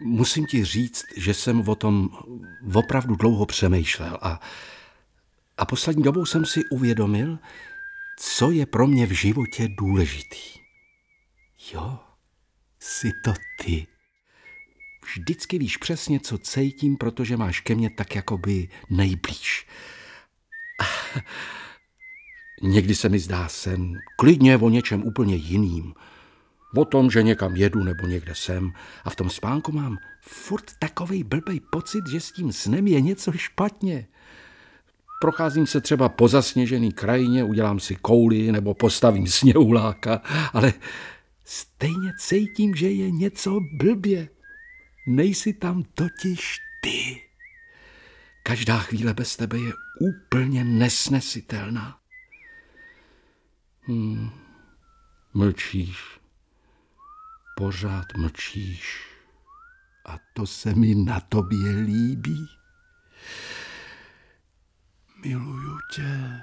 musím ti říct, že jsem o tom opravdu dlouho přemýšlel a poslední dobou jsem si uvědomil, co je pro mě v životě důležitý. Jo, jsi to ty. Vždycky víš přesně, co cítím, protože máš ke mně tak jakoby nejblíž. Někdy se mi zdá sen klidně o něčem úplně jiným. O tom, že někam jedu nebo někde jsem a v tom spánku mám furt takovej blbej pocit, že s tím snem je něco špatně. Procházím se třeba po zasněžený krajině, udělám si kouli nebo postavím sněhuláka, ale stejně cítím, že je něco blbě. Nejsi tam totiž ty. Každá chvíle bez tebe je úplně nesnesitelná. Mlčíš. Pořád mlčíš. A to se mi na tobě líbí. Miluju tě.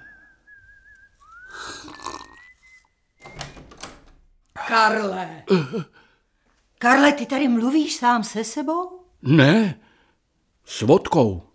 Karle! Karle, ty tady mluvíš sám se sebou? Ne, s vodkou.